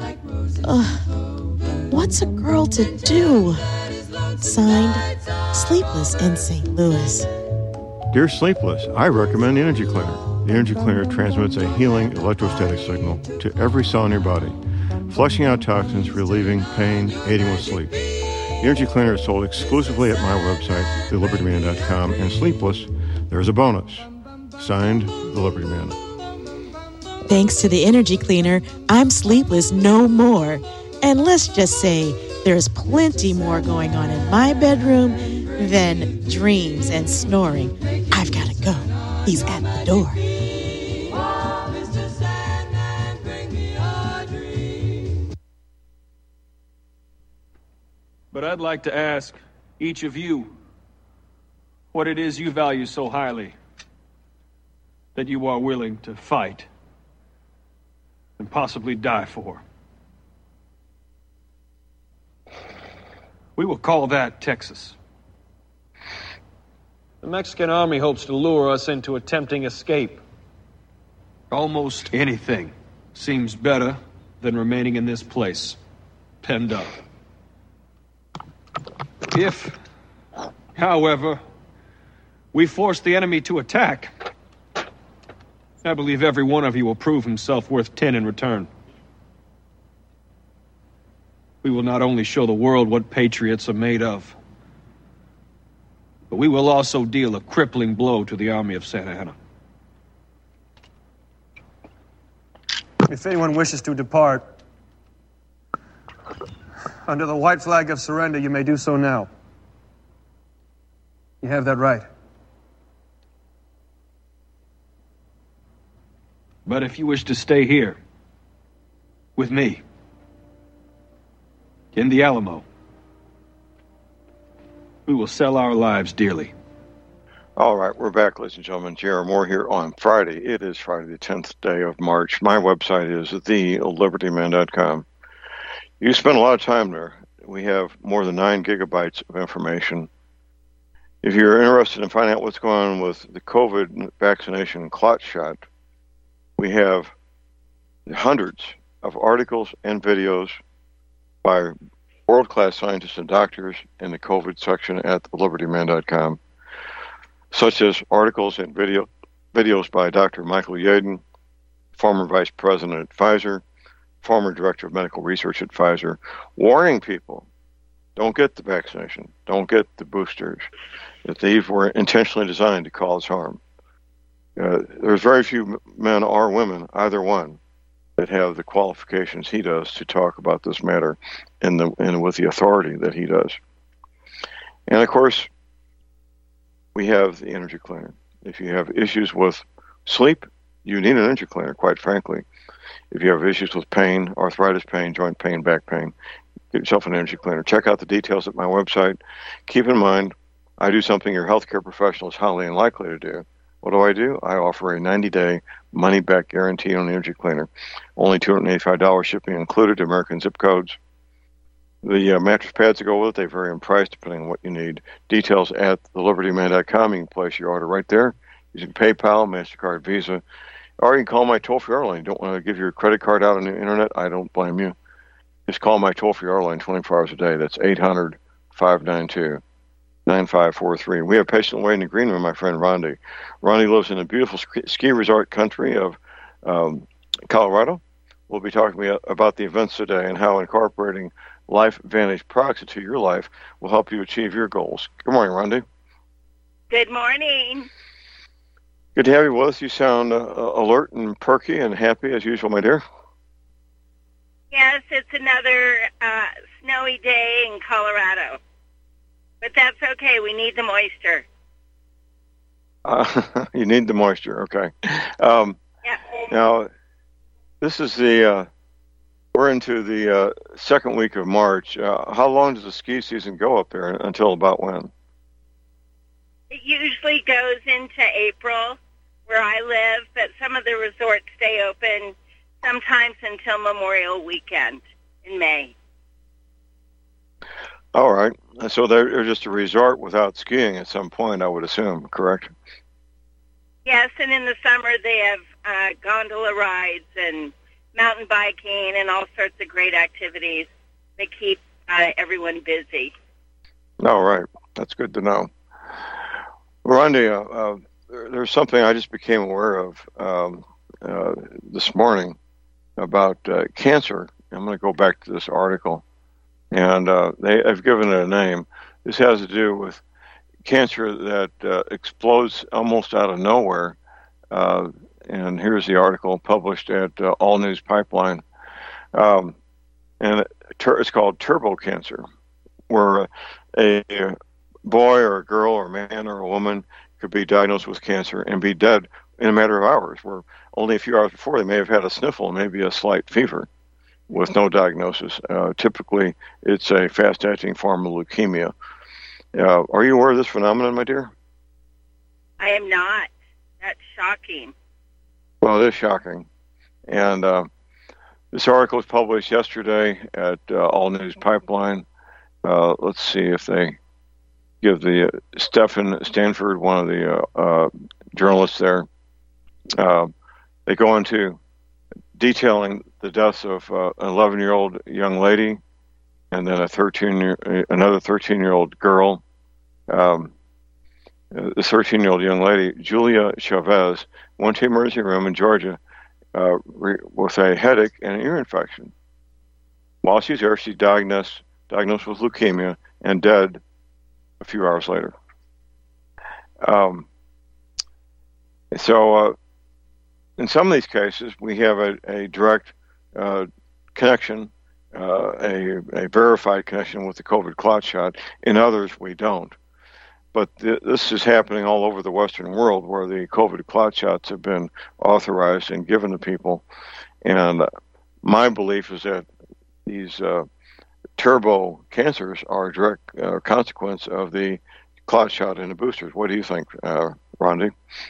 Ugh, what's a girl to do? Signed, Sleepless in Saint Louis. Dear Sleepless, I recommend Energy Cleaner. The Energy Cleaner transmits a healing electrostatic signal to every cell in your body, flushing out toxins, relieving pain, aiding with sleep. The Energy Cleaner is sold exclusively at my website, the liberty man dot com, and Sleepless, there's a bonus. Signed, The Liberty Man. Thanks to the Energy Cleaner, I'm sleepless no more. And let's just say there's plenty more going on in my bedroom than dreams and snoring. I've got to go. He's at the door. But I'd like to ask each of you what it is you value so highly that you are willing to fight and possibly die for. We will call that Texas. The Mexican army hopes to lure us into a tempting escape. Almost anything seems better than remaining in this place, penned up. If, however, we force the enemy to attack, I believe every one of you will prove himself worth ten in return. We will not only show the world what patriots are made of, but we will also deal a crippling blow to the army of Santa Anna. If anyone wishes to depart, under the white flag of surrender, you may do so now. You have that right. But if you wish to stay here, with me, in the Alamo, we will sell our lives dearly. All right, we're back, ladies and gentlemen. J R Moore here on Friday. It is Friday, the tenth day of March. My website is the liberty man dot com. You spend a lot of time there. We have more than nine gigabytes of information. If you're interested in finding out what's going on with the COVID vaccination clot shot, we have hundreds of articles and videos by world-class scientists and doctors in the COVID section at the liberty man dot com, such as articles and video videos by Doctor Michael Yaden, former vice president at Pfizer, former director of medical research at Pfizer, warning people, don't get the vaccination, don't get the boosters, that these were intentionally designed to cause harm. Uh, there's very few men or women, either one, that have the qualifications he does to talk about this matter in the and with the authority that he does. And of course, we have the energy cleaner. If you have issues with sleep, you need an energy cleaner, quite frankly. If you have issues with pain, arthritis pain, joint pain, back pain, get yourself an energy cleaner. Check out the details at my website. Keep in mind, I do something your healthcare professional is highly unlikely to do. What do I do? I offer a ninety-day money-back guarantee on the energy cleaner. Only two hundred eighty-five dollars shipping included to American zip codes. The uh, mattress pads that go with it, they vary in price depending on what you need. Details at the liberty man dot com. You can place your order right there using PayPal, MasterCard, Visa, or you can call my toll-free hour line. You don't want to give your credit card out on the internet? I don't blame you. Just call my toll-free hour line twenty-four hours a day. That's eight hundred, five nine two, nine five four three. We have patient waiting in the green room, my friend Rondi. Rondi lives in the beautiful ski resort country of um, Colorado. We'll be talking about the events today and how incorporating LifeVantage products into your life will help you achieve your goals. Good morning, Rondi. Good morning. Good to have you with us. You sound uh, alert and perky and happy as usual, my dear. Yes, it's another uh, snowy day in Colorado. But that's okay. We need the moisture. Uh, you need the moisture. Okay. Um, yeah. Now, this is the, uh, we're into the uh, second week of March. Uh, how long does the ski season go up there until about when? It usually goes into April where I live, but some of the resorts stay open sometimes until Memorial Weekend in May. All right. So they're just a resort without skiing at some point, I would assume, correct? Yes, and in the summer they have uh, gondola rides and mountain biking and all sorts of great activities that keep uh, everyone busy. All right. That's good to know. Rondi, uh, uh, there's something I just became aware of um, uh, this morning about uh, cancer. I'm going to go back to this article. And uh, they have given it a name. This has to do with cancer that uh, explodes almost out of nowhere. Uh, and here's the article published at uh, All News Pipeline. Um, and it's called turbo cancer, where a boy or a girl or a man or a woman could be diagnosed with cancer and be dead in a matter of hours, where only a few hours before they may have had a sniffle and maybe a slight fever with no diagnosis. Uh, typically, it's a fast-acting form of leukemia. Uh, are you aware of this phenomenon, my dear? I am not. That's shocking. Well, it is shocking. And uh, this article was published yesterday at uh, All News Pipeline. Uh, let's see if they give the uh, Stephen Stanford, one of the uh, uh, journalists there, uh, they go into detailing the deaths of uh, an eleven-year-old young lady and then a thirteen year, another thirteen-year-old girl. Um, the thirteen-year-old young lady, Julia Chavez, went to the emergency room in Georgia uh, re- with a headache and an ear infection. While she's there, she's diagnosed, diagnosed with leukemia and dead a few hours later. Um, so, uh, in some of these cases, we have a, a direct uh, connection, uh, a, a verified connection with the COVID clot shot. In others, we don't. But th- this is happening all over the Western world where the COVID clot shots have been authorized and given to people. And uh, my belief is that these uh, turbo cancers are a direct uh, consequence of the clot shot and the boosters. What do you think, uh, Rondi?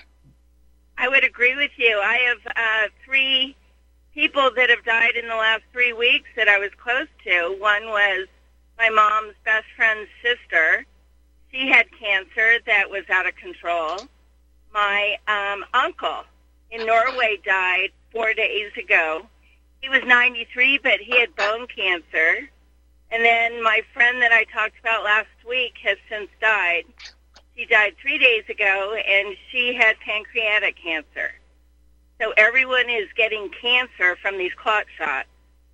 I would agree with you. I have uh, three people that have died in the last three weeks that I was close to. One was my mom's best friend's sister. She had cancer that was out of control. My um, uncle in Norway died four days ago. He was ninety-three, but he had bone cancer. And then my friend that I talked about last week has since died. She died three days ago, and she had pancreatic cancer. So everyone is getting cancer from these clot shots.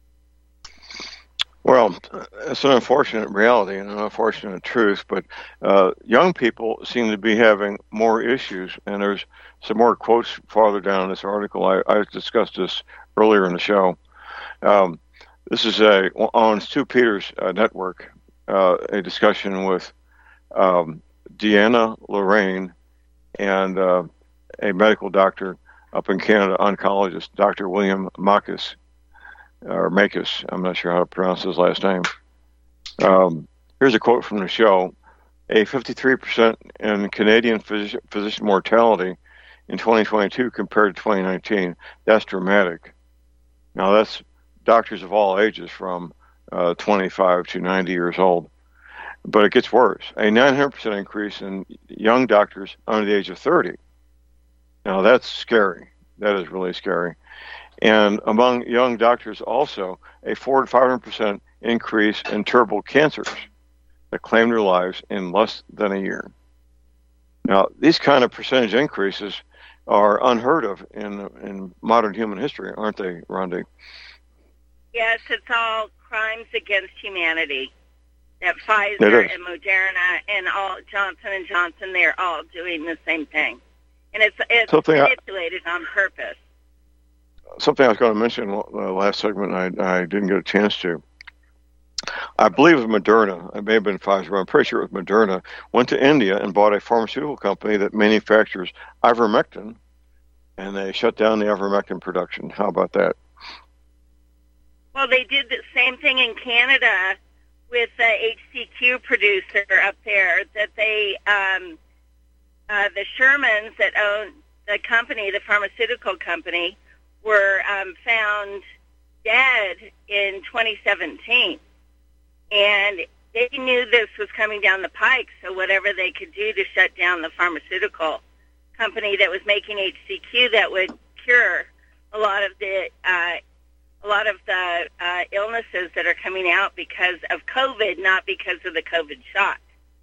Well, it's an unfortunate reality and an unfortunate truth, but uh, young people seem to be having more issues, and there's some more quotes farther down in this article. I, I discussed this earlier in the show. Um, this is a on Stu Peters' uh, network, uh, a discussion with um, Deanna Lorraine and uh, a medical doctor up in Canada, oncologist, Doctor William Makis. Or Makis, I'm not sure how to pronounce his last name. Um, here's a quote from the show. A fifty-three percent in Canadian phys- physician mortality in twenty twenty-two compared to twenty nineteen. That's dramatic. Now, that's doctors of all ages from uh, twenty-five to ninety years old. But it gets worse. A nine hundred percent increase in young doctors under the age of thirty. Now, that's scary. That is really scary. And among young doctors also, a four to five hundred percent increase in terminal cancers that claim their lives in less than a year. Now, these kind of percentage increases are unheard of in in modern human history, aren't they, Rhonda? Yes, it's all crimes against humanity. That Pfizer and Moderna and all Johnson and Johnson, they're all doing the same thing. And it's, it's manipulated I- on purpose. Something I was going to mention in the last segment, I, I didn't get a chance to. I believe it was Moderna. It may have been Pfizer, but I'm pretty sure it was Moderna. Went to India and bought a pharmaceutical company that manufactures ivermectin, and they shut down the ivermectin production. How about that? Well, they did the same thing in Canada with the H C Q producer up there. That they, um, uh, the Shermans that own the company, the pharmaceutical company, were um, found dead in twenty seventeen. And they knew this was coming down the pike, so whatever they could do to shut down the pharmaceutical company that was making H C Q that would cure a lot of the uh, a lot of the uh, illnesses that are coming out because of COVID, not because of the COVID shot.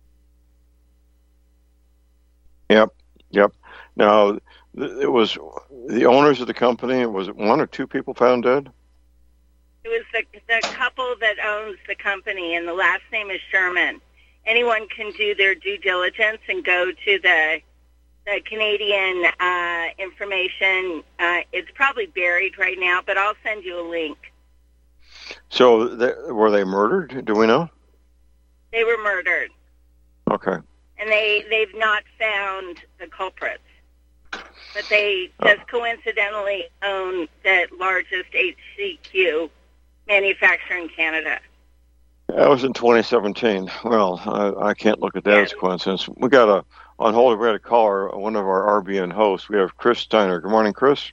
Yep, yep. Now, it was the owners of the company. Was it one or two people found dead? It was the, the couple that owns the company, and the last name is Sherman. Anyone can do their due diligence and go to the the Canadian uh, information. Uh, it's probably buried right now, but I'll send you a link. So, they, were they murdered? Do we know? They were murdered. Okay. And they, they've not found the culprits. But they just oh. coincidentally own the largest H C Q manufacturer in Canada. That was in twenty seventeen. Well, I, I can't look at that yeah. as a coincidence. We got a on hold. We had a caller, one of our R B N hosts. We have Chris Steiner. Good morning, Chris.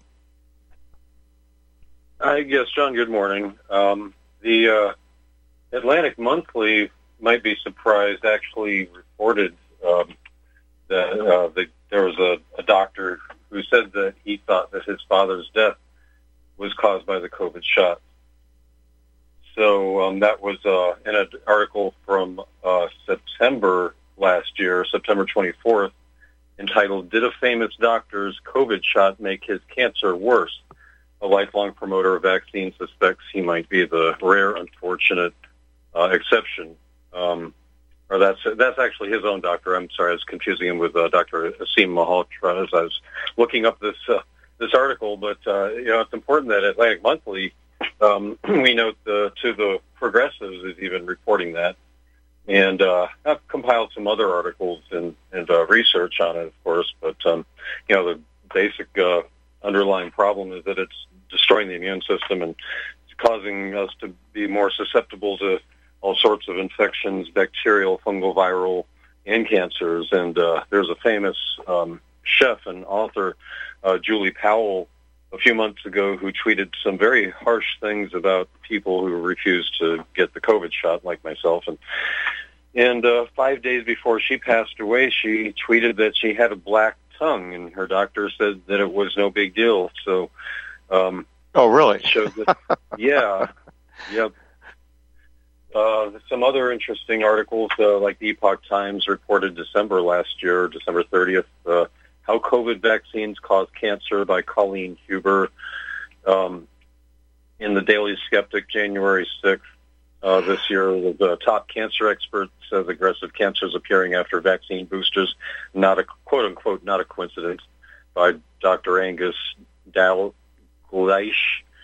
I guess, John. Good morning. Um, the uh, Atlantic Monthly might be surprised. Actually, reported um, that uh, the, there was a, a doctor who said that he thought that his father's death was caused by the COVID shot. So um, that was uh, in an article from uh, September last year, September twenty-fourth, entitled, "Did a Famous Doctor's COVID Shot Make His Cancer Worse? A lifelong promoter of vaccine suspects he might be the rare, unfortunate uh, exception." Um, or that's that's actually his own doctor. I'm sorry, I was confusing him with uh, Doctor Asim Malhotra as I was looking up this uh, this article. But uh, you know, it's important that Atlantic Monthly, um, we note the, to the progressives is even reporting that, and uh, I've compiled some other articles and and uh, research on it, of course. But um, you know, the basic uh, underlying problem is that it's destroying the immune system and it's causing us to be more susceptible to all sorts of infections, bacterial, fungal, viral, and cancers. And uh, there's a famous um, chef and author, uh, Julie Powell, a few months ago, who tweeted some very harsh things about people who refused to get the COVID shot, like myself. And and uh, five days before she passed away, she tweeted that she had a black tongue, and her doctor said that it was no big deal. So, um, oh, really? Shows that, yeah, yep. Uh, some other interesting articles, uh, like the Epoch Times reported December last year, December thirtieth, uh, how COVID vaccines cause cancer by Colleen Huber. Um, in the Daily Skeptic, January sixth, uh, this year. The top cancer expert says aggressive cancer is appearing after vaccine boosters. Not a quote unquote, not a coincidence. By Doctor Angus Dalgleish,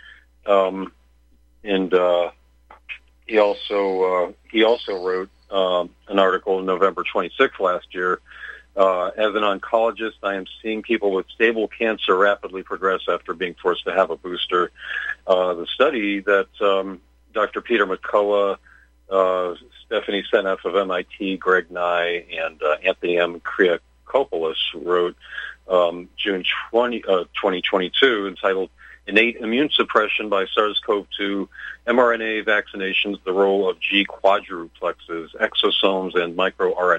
um, and uh, he also uh, he also wrote um, an article in November twenty-sixth last year. Uh, as an oncologist, I am seeing people with stable cancer rapidly progress after being forced to have a booster. Uh, the study that um, Doctor Peter McCullough, uh, Stephanie Seneff of M I T, Greg Nye, and uh, Anthony M. Kriakopoulos wrote um, June twentieth, uh, twenty twenty-two, entitled Innate Immune Suppression by SARS-C o V two mRNA Vaccinations, the Role of G Quadruplexes, Exosomes, and MicroRNAs.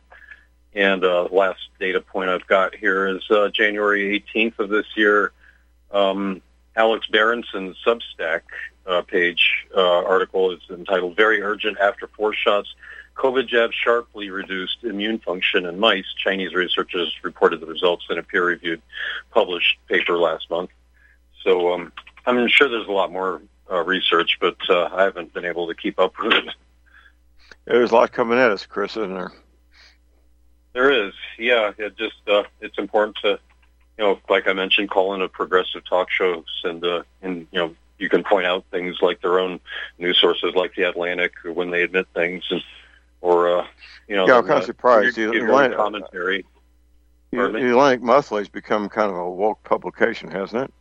And uh, last data point I've got here is uh, January eighteenth of this year. Um, Alex Berenson's Substack uh, page uh, article is entitled "Very Urgent After Four Shots, COVID Jab Sharply Reduced Immune Function in Mice." Chinese researchers reported the results in a peer-reviewed published paper last month. So um, I'm sure there's a lot more uh, research, but uh, I haven't been able to keep up with it. There's a lot coming at us, Chris, isn't there? There is, yeah. It just uh, it's important to, you know, like I mentioned, call in a progressive talk shows, and uh, and you know, you can point out things like their own news sources, like the Atlantic, when they admit things, and or uh, you know, yeah, I'm kind of uh, surprised. Give, the give Atlantic commentary. The, the Atlantic Monthly has become kind of a woke publication, hasn't it?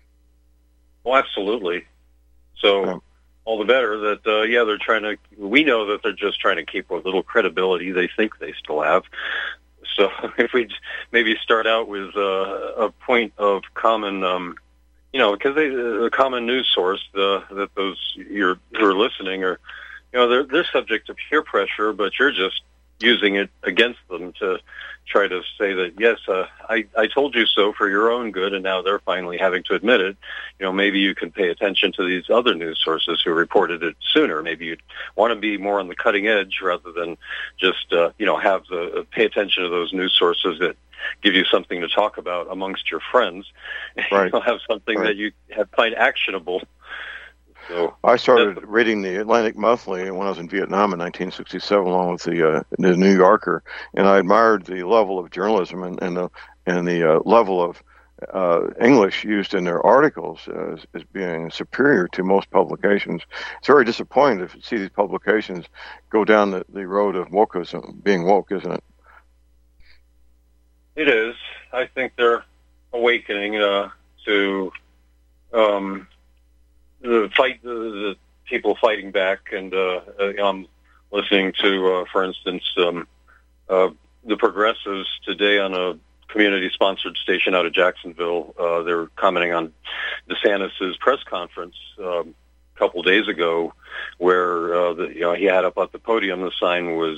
Well, absolutely. So. Yeah. All the better that, uh, yeah, they're trying to, we know that they're just trying to keep what little credibility they think they still have. So if we maybe start out with uh, a point of common, um, you know, because they, a common news source, the, that those you're, who are listening are, you know, they're, they're subject to peer pressure, but you're just using it against them to try to say that, yes, uh, I, I told you so for your own good, and now they're finally having to admit it. You know, maybe you can pay attention to these other news sources who reported it sooner. Maybe you'd want to be more on the cutting edge rather than just, uh, you know, have the, uh, pay attention to those news sources that give you something to talk about amongst your friends. Right. You'll have something right. that you have, find actionable. So I started reading the Atlantic Monthly when I was in Vietnam in nineteen sixty-seven, along with the uh, the New Yorker, and I admired the level of journalism and, and the and the uh, level of uh, English used in their articles as, as being superior to most publications. It's very disappointing to see these publications go down the, the road of wokeism, being woke, isn't it? It is. I think they're awakening uh, to. Um, The fight, the, the people fighting back, and uh, I'm listening to, uh, for instance, um, uh, the progressives today on a community-sponsored station out of Jacksonville. Uh, they were commenting on DeSantis's press conference um, a couple days ago, where uh, the, you know, he had up at the podium the sign was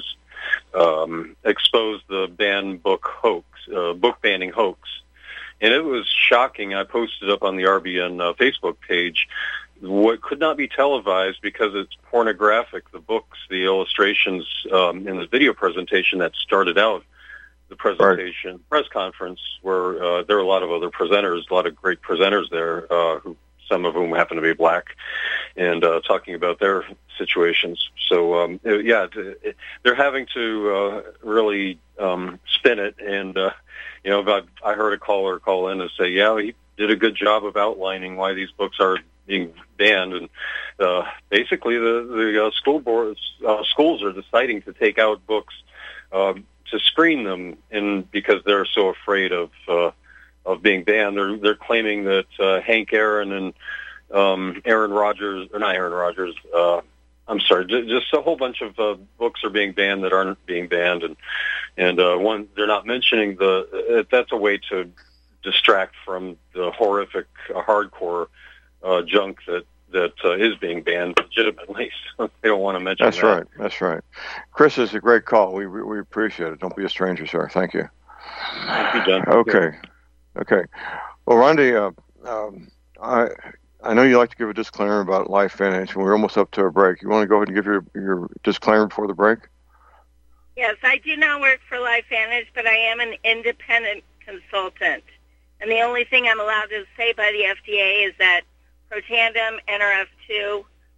um, "Expose the ban book hoax, uh, book banning hoax," and it was shocking. I posted up on the R B N uh, Facebook page. What could not be televised because it's pornographic. The books, the illustrations um, in the video presentation that started out the presentation right. press conference, where uh, there were a lot of other presenters, a lot of great presenters there, uh, who some of whom happen to be black, and uh, talking about their situations. So um, it, yeah, it, it, they're having to uh, really um, spin it. And uh, you know, I, I heard a caller call in and say, "Yeah, he did a good job of outlining why these books are being banned," and uh, basically the the uh, school boards, uh, schools are deciding to take out books um, to screen them, and because they're so afraid of uh, of being banned, they're they're claiming that uh, Hank Aaron and um, Aaron Rodgers, or not Aaron Rodgers, uh, I'm sorry, j- just a whole bunch of uh, books are being banned that aren't being banned, and and uh, one they're not mentioning the. Uh, that's a way to distract from the horrific, uh, hardcore. Uh, junk that that uh, is being banned legitimately. So they don't want to mention That's that. right. That's right. Chris, is a great call. We we appreciate it. Don't be a stranger, sir. Thank you. Thank you, John. Okay. Okay. Well, Rondi, uh, um, I I know you like to give a disclaimer about LifeVantage, and we're almost up to a break. You want to go ahead and give your your disclaimer before the break? Yes, I do not work for LifeVantage, but I am an independent consultant, and the only thing I'm allowed to say by the F D A is that Protandim, N R F two,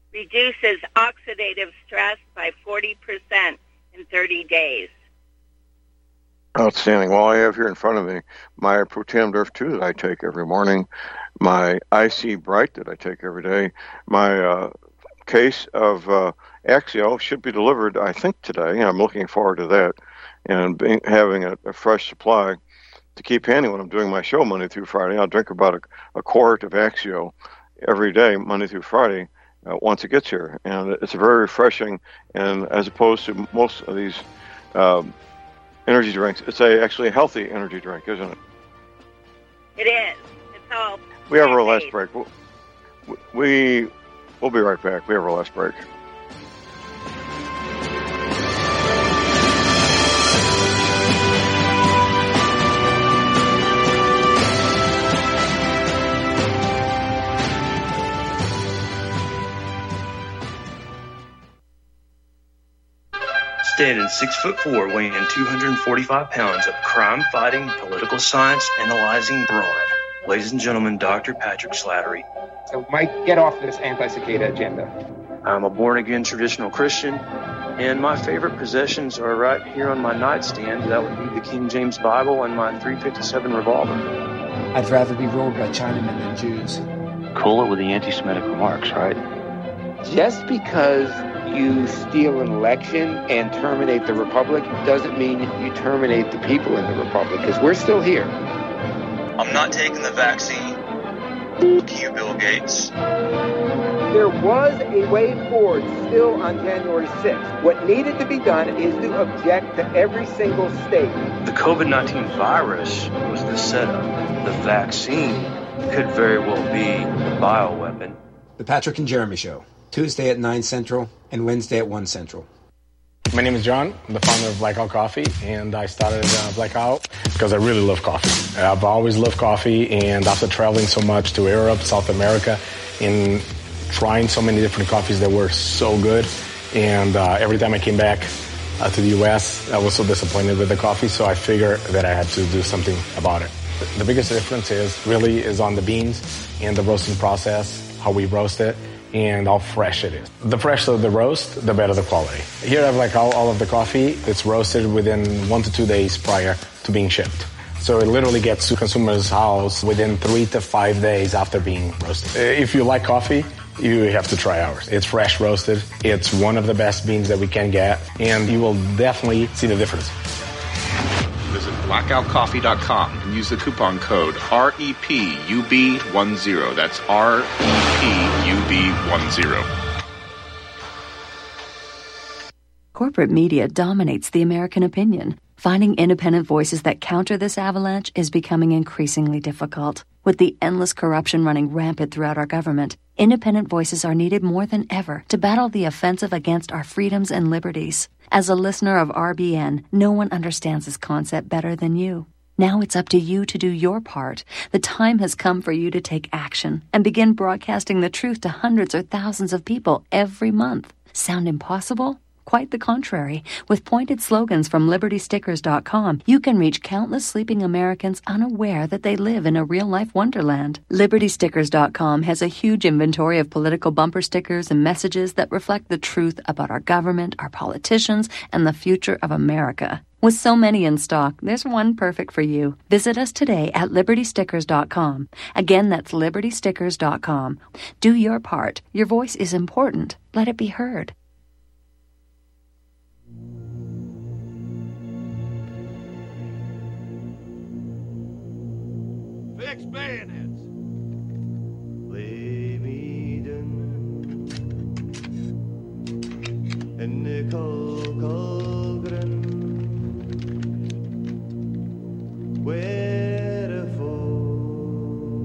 reduces oxidative stress by forty percent in thirty days. Outstanding. Well, I have here in front of me my Protandim Derf two that I take every morning, my I C Bright that I take every day, my uh, case of uh, Axio should be delivered, I think, today. I'm looking forward to that, and being, having a, a fresh supply to keep handy when I'm doing my show Monday through Friday. I'll drink about a, a quart of Axio every day, Monday through Friday, uh, once it gets here. And it's very refreshing, and as opposed to most of these um, energy drinks, it's a, actually a healthy energy drink, isn't it? It is. It's all. We have our last break. We'll, we, we'll be right back. We have our last break. Standing six foot four, weighing two hundred forty-five pounds of crime-fighting, political science analyzing brawn. Ladies and gentlemen, Doctor Patrick Slattery. So, Mike, get off this anti-cicada agenda. I'm a born-again traditional Christian, and my favorite possessions are right here on my nightstand. That would be the King James Bible and my three fifty-seven revolver. I'd rather be ruled by Chinamen than Jews. Cool it with the anti-Semitic remarks, right? Just because you steal an election and terminate the Republic doesn't mean you terminate the people in the Republic, because we're still here. I'm not taking the vaccine. Fuck you, Bill Gates. There was a way forward still on January sixth. What needed to be done is to object to every single state. The COVID nineteen virus was the setup. The vaccine could very well be the bioweapon. The Patrick and Jeremy Show, Tuesday at nine Central and Wednesday at one Central. My name is John. I'm the founder of Blackout Coffee, and I started uh, Blackout because I really love coffee. I've always loved coffee, and after traveling so much to Europe, South America, and trying so many different coffees that were so good, and uh, every time I came back uh, to the U S, I was so disappointed with the coffee, so I figured that I had to do something about it. The biggest difference is really is on the beans and the roasting process, how we roast it, and how fresh it is. The fresher the roast, the better the quality. Here I have like all, all of the coffee. It's roasted within one to two days prior to being shipped. So it literally gets to consumers' house within three to five days after being roasted. If you like coffee, you have to try ours. It's fresh roasted. It's one of the best beans that we can get, and you will definitely see the difference. Visit blackout coffee dot com and use the coupon code R E P U B ten. That's R E P U B ten. Corporate media dominates the American opinion. Finding independent voices that counter this avalanche is becoming increasingly difficult. With the endless corruption running rampant throughout our government, independent voices are needed more than ever to battle the offensive against our freedoms and liberties. As a listener of R B N, no one understands this concept better than you. Now it's up to you to do your part. The time has come for you to take action and begin broadcasting the truth to hundreds or thousands of people every month. Sound impossible? Quite the contrary. With pointed slogans from liberty stickers dot com, you can reach countless sleeping Americans unaware that they live in a real-life wonderland. liberty stickers dot com has a huge inventory of political bumper stickers and messages that reflect the truth about our government, our politicians, and the future of America. With so many in stock, there's one perfect for you. Visit us today at liberty stickers dot com. Again, that's liberty stickers dot com. Do your part. Your voice is important. Let it be heard. Fix bayonets. Lay me down in the cold, cold ground, where a foe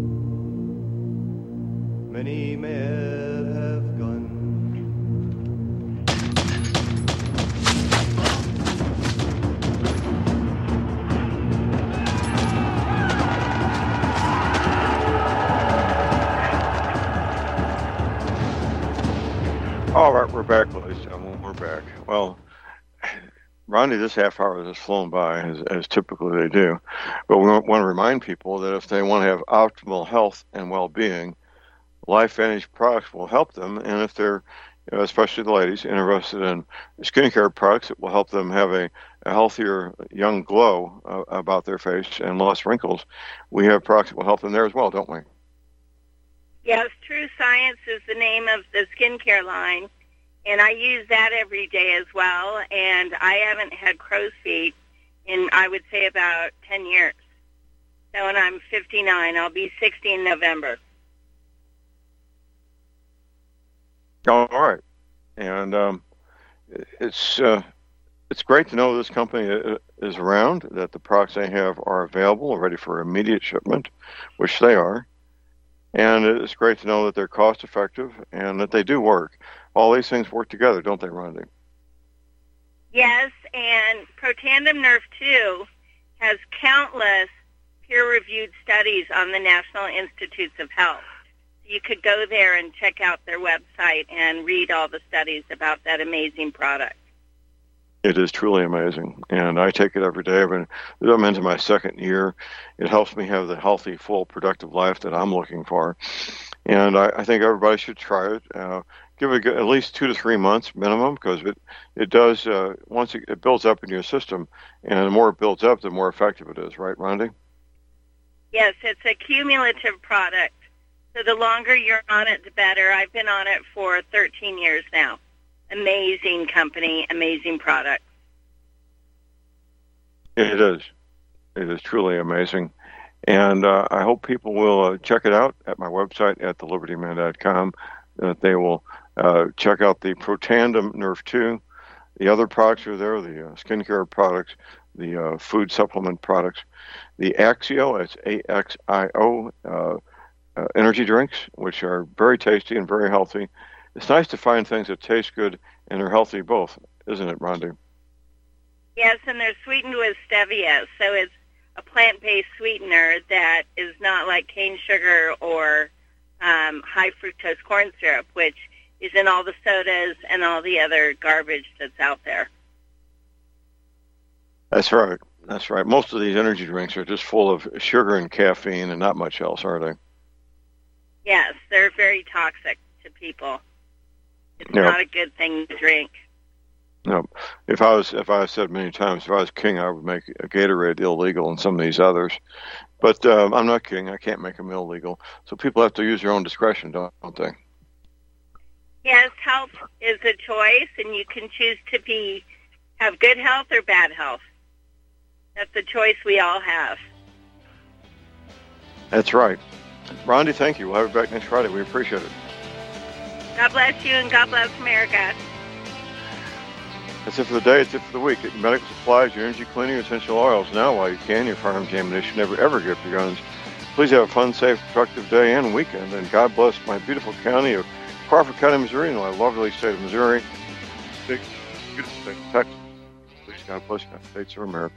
many men have gone. All right, we're back, ladies and gentlemen. We're back. Well, Rodney, this half hour has flown by, as, as typically they do. But we want to remind people that if they want to have optimal health and well-being, LifeVantage products will help them. And if they're, you know, especially the ladies, interested in skincare products that will help them have a, a healthier young glow uh, about their face and less wrinkles, we have products that will help them there as well, don't we? Yes, True Science is the name of the skincare line, and I use that every day as well, and I haven't had crow's feet in, I would say, about ten years. So when I'm fifty-nine, I'll be sixty in November. All right. And um, it's uh, it's great to know this company is around, that the products they have are available, ready for immediate shipment, which they are. And it's great to know that they're cost-effective and that they do work. All these things work together, don't they, Rhonda? Yes, and Protandim Nerve two has countless peer-reviewed studies on the National Institutes of Health. You could go there and check out their website and read all the studies about that amazing product. It is truly amazing, and I take it every day. I've been, I'm into my second year. It helps me have the healthy, full, productive life that I'm looking for, and I, I think everybody should try it. Uh, give it at least two to three months minimum, because it it does uh, once it, it builds up in your system, and the more it builds up, the more effective it is. Right, Rhonda? Yes, it's a cumulative product. So the longer you're on it, the better. I've been on it for thirteen years now. Amazing company, amazing product. It is. It is truly amazing. And uh, I hope people will uh, check it out at my website at the liberty man dot com, that they will uh, check out the Protandim Nerve two. The other products are there, the uh, skincare products, the uh, food supplement products, the Axio, it's A X I O, uh, uh, energy drinks, which are very tasty and very healthy. It's nice to find things that taste good and are healthy both, isn't it, Rhonda? Yes, and they're sweetened with stevia, so it's a plant-based sweetener that is not like cane sugar or um, high fructose corn syrup, which is in all the sodas and all the other garbage that's out there. That's right. That's right. Most of these energy drinks are just full of sugar and caffeine and not much else, are they? Yes, they're very toxic to people. It's Yeah. not a good thing to drink. No, if I was, if I said many times, if I was king, I would make a Gatorade illegal and some of these others. But um, I'm not king; I can't make them illegal. So people have to use their own discretion, don't, don't they? Yes, health is a choice, and you can choose to be have good health or bad health. That's a choice we all have. That's right. Rhonda, thank you. We'll have you back next Friday. We appreciate it. God bless you, and God bless America. That's it for the day. It's it for the week. Get medical supplies, your energy cleaning, essential oils now while you can. Your firearms ammunition. Never, ever give up your guns. Please have a fun, safe, productive day and weekend. And God bless my beautiful county of Crawford County, Missouri, and my lovely state of Missouri. Big, beautiful state of Texas. Please, God bless the United States of America.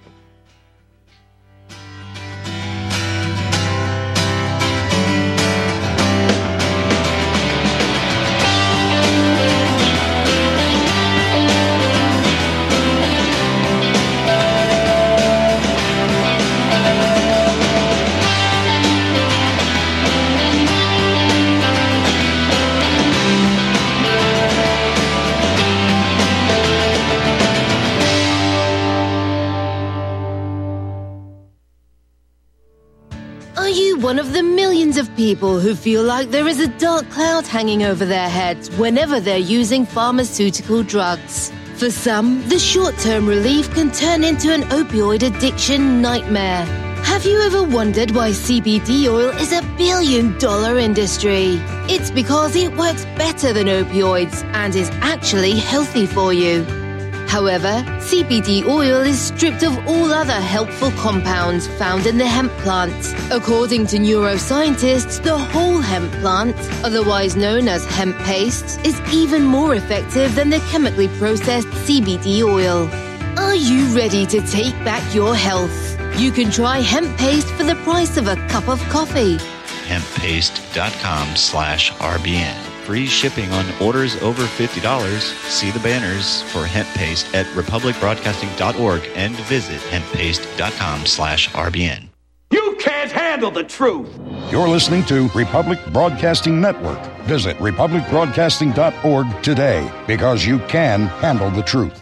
Are you one of the millions of people who feel like there is a dark cloud hanging over their heads whenever they're using pharmaceutical drugs? For some, the short-term relief can turn into an opioid addiction nightmare. Have you ever wondered why C B D oil is a billion-dollar industry? It's because it works better than opioids and is actually healthy for you. However, C B D oil is stripped of all other helpful compounds found in the hemp plant. According to neuroscientists, the whole hemp plant, otherwise known as hemp paste, is even more effective than the chemically processed C B D oil. Are you ready to take back your health? You can try hemp paste for the price of a cup of coffee. hemppaste.com slash RBN. Free shipping on orders over fifty dollars. See the banners for hemp paste at republic broadcasting dot org and visit hemppaste.com slash RBN. You can't can't handle the truth. You're listening to Republic Broadcasting Network. Visit republic broadcasting dot org today, because you can handle the truth.